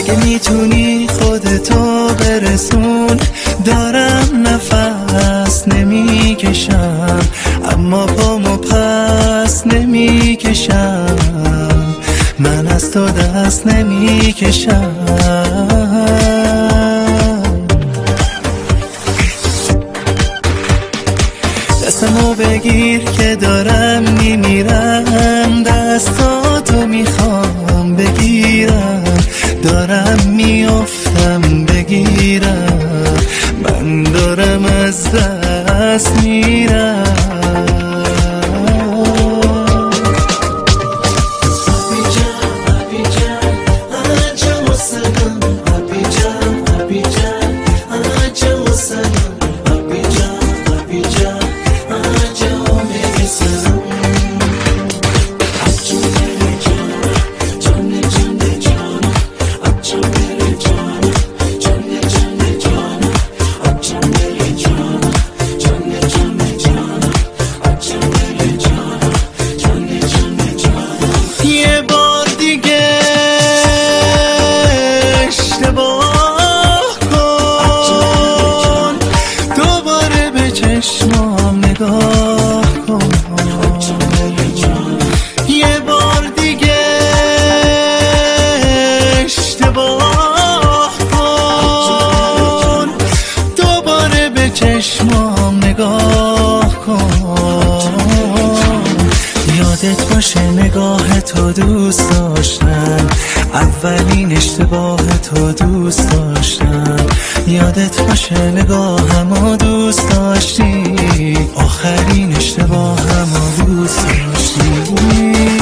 اگه میتونی خودتو برسون. دارم نفس نمیکشم اما پامو پس نمیکشم، من از تو دست نمیکشم. دستمو بگیر که دارم میمیرم، دستاتو میخوام بگیرم، دارم میافتم بگیرم، من دارم از دست میرم. چشمام نگاه کن، یه بار دیگه اشتباه کن، دوباره به چشمام نگاه کن. یادت باشه نگاه تو دوست داشتم، اولین اشتباه تو دوست داشتم. یادت باشه نگاهمو دوست داشتی، آخرین اشتباهمو دوست داشتی.